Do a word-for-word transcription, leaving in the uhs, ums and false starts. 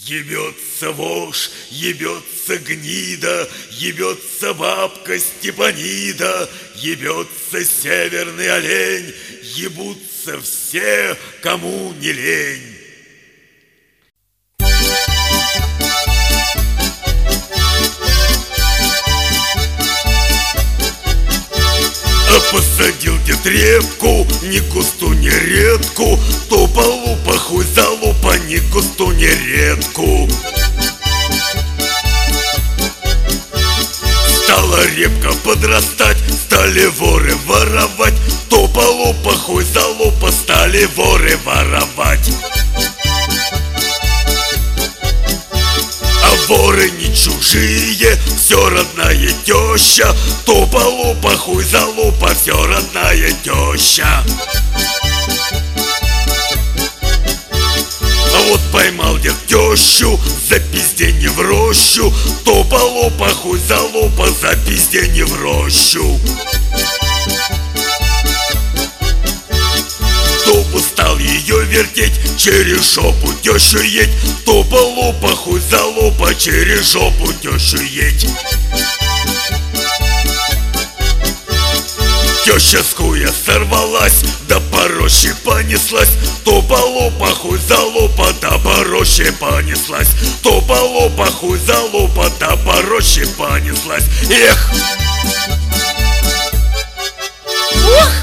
Ебется вошь, ебется гнида, ебется бабка Степанида, ебется северный олень, ебутся все, кому не лень. Посадил дед репку, ни кусту, ни редку, тупо лупа, хуй за лупа, ни кусту, ни редку. Стала репка подрастать, стали воры воровать, тупо лупа, хуй за лупа, стали воры воровать. Воры не чужие, все родная теща, тупо лупа, хуй за лупа, все родная теща. А вот поймал дед тещу за пизденье в рощу, тупо лупа, хуй за лупа, за пизденье в рощу. Тупо стал ее вертеть, через жопу тещу едь, тупо лупа, хуй за лупа, через жопу тещу едь. Теща с хуя сорвалась, да по роще понеслась, тупо лупа, хуй за лупа, да по роще понеслась, тупо лупа, хуй за лупа, да по роще понеслась. Эх! Ух!